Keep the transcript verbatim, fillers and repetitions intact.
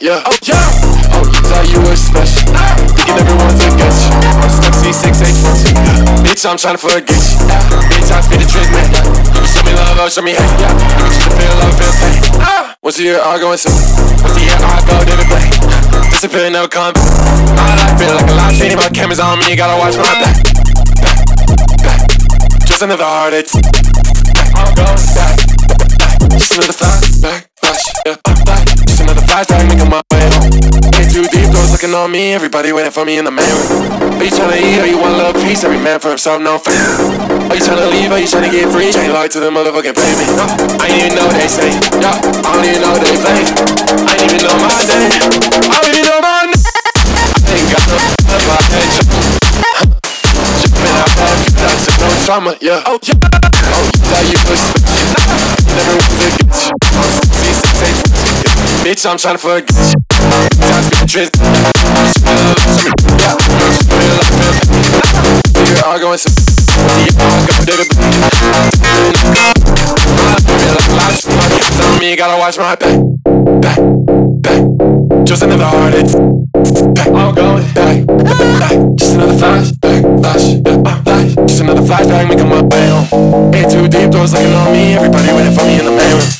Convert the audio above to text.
yeah. Oh, yeah. Oh, you thought you were special. Thinking everyone's against you. I'm stuck C six H four two. Bitch, I'm trying to forget you. Bitch, I spit the trick, man. You can show me love or show me hate. You can just feel love, feel pain. Once a year, I go into. Once a year, I go David Blaine. Disappear, never come back. My life feel like a live feed. My camera's on me, gotta watch my back. Back, back. Just another heart attack. I'm going back. Just another flashback, flash, yeah, back. Just another flashback, making my way home. Ain't too deep, those looking on me. Everybody waiting for me in the main room. Are you tryna eat, or you want a little piece? Every man for himself, no fair. Are you tryna leave, or you tryna get free? Chain locked to the motherfucking pavement. I ain't even know what they say, yeah, I don't even know what they play. I ain't even know my name, I don't even know my name. I ain't got no love, I had jumping out back, that's no trauma, yeah. Oh, yeah. Oh, you thought you was bitch, I'm tryna forget you. Time to be trick. You're all going so. Tell me you gotta watch my back. Back, back. Just another heart hit. I'm going back, back. Just another flashback, flash, yeah, flash. Just another flashback, making my way home. Ain't too deep, doors looking on me. Everybody waiting for me in the main room.